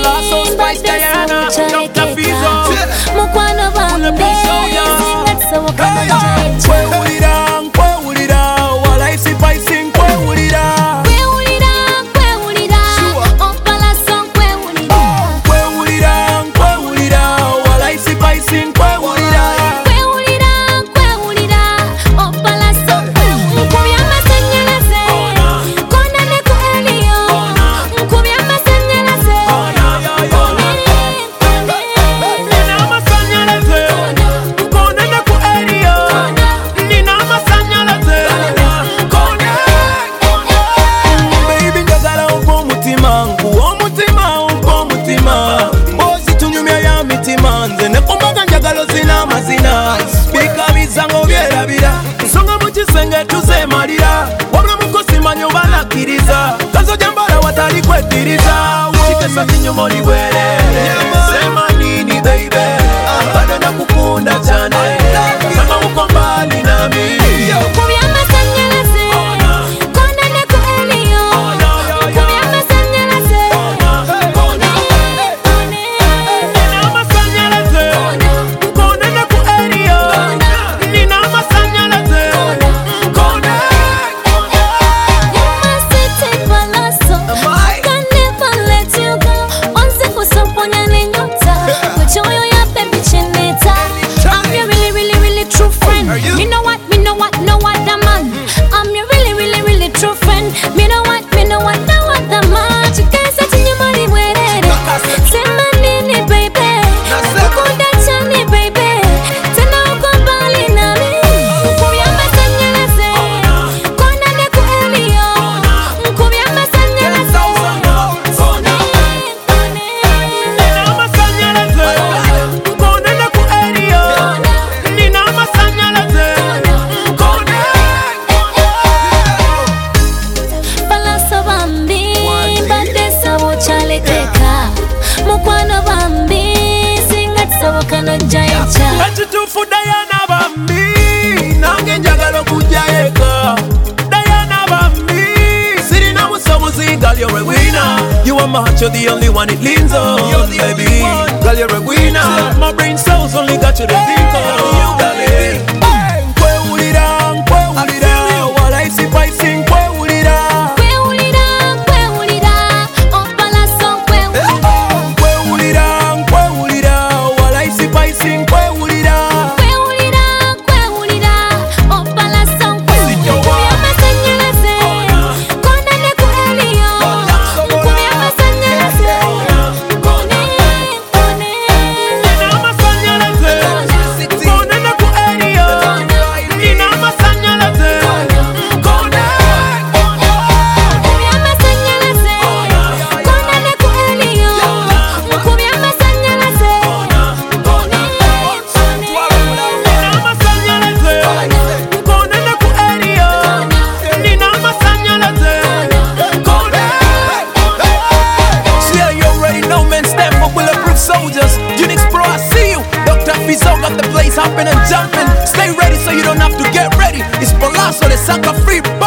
Palazzo Spice Diana, Dr. Fizo. Mukwano bambi singatsoboka Kwewulira, kwewulira, walaisi Spice kwewulira. Kwewulira, kwewulira, oh Palazzo kwewulira. Kwewulira, kwewulira, walaisi Spice kwewulira. Kwewulira, kwewulira, oh Palazzo nkubya amasanyalaze kona ne ku Elio nkubya amasanyalaze Nina amasanyalaze kona ne ku Elio. Nina amasanyalaze kona. Baby njagala uva omutima, nkuwa omutima, uva omutima. Mbozi tunyumya ya mitima, nze ne kumaga njagalo zina amazina. Bikabiza ng'obyerabira, nsonga mu kisenge tuzeemalira. Wabula mukosi manyi oba nakkiriza, kazo gyambala watali kweddiriza. Kikesa kinyuma oli bwerere, sema nini baby, bado nakukunda cyane, kama uko mbali nami. nkubya amasanyalaze kona ne ku Elio nkubya amasanyalaze Nina amasanyalaze kona ne ku Elio. Nina amasanyalaze kona. I'm your really, really, really true friend. Me know what, no other man. I'm your really, really, really true friend. Me know what, no other man. Chikasa chinyumali bwerere. Sema nini baby, ukunda chani baby. Tena uko mbali nami. Nkubya amasanyalaze kona ne ku Elio nkubya amasanyalaze Nina amasanyalaze kona ne ku Elio. Nina amasanyalaze kona. Palazzo bambi badesa buchalekeka mukwano bambi singatsoboka nojjayecha Ekituufu Diana bambi, nange njagala okujja eka. Diana bambi, sirina busobozi, girl you're a winner. You are my heart, you're the only one it leans on, baby. Girl you're a winner. My brain cells only got you to think of. You got it. Kwewulira, kwewulira, walaisi Spice kwewulira. kwewulira kwewulira oh Palazzo kwewulira Kwewulira, kwewulira, walaisi Spice kwewulira. kwewulira kwewulira oh Palazzo nkubya amasanyalaze kona ne ku Elio nkubya amasanyalaze Nina amasanyalaze kona ne ku Elio. Nina amasanyalaze kona. nkubya amasanyalaze kona ne ku Elio nkubya amasanyalaze Nina amasanyalaze kona ne ku Elio. Nina amasanyalaze kona. Yeah, you already know, man. Stand for bulletproof soldiers. Unix Pro, I see you. Dr. Fizo got the place hopping and jumping. Stay ready so you don't have to get ready. It's Palazzo, the sucker free.